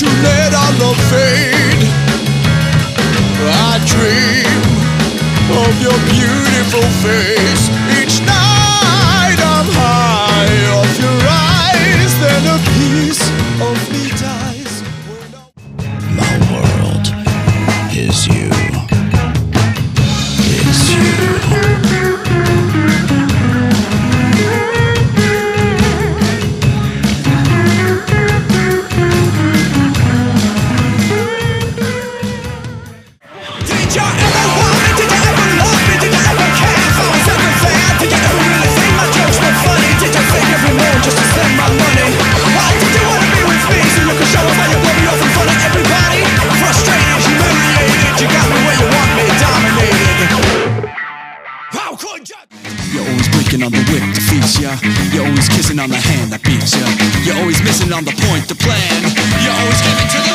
to let our love fade. I dream of your beautiful face. Each night I'm high off your eyes. Then a piece of me dies. My world is you. Is you. You're always blinking on the whip to feast ya. You're always kissing on the hand that beats ya. You're always missing on the point, the plan. You're always giving to the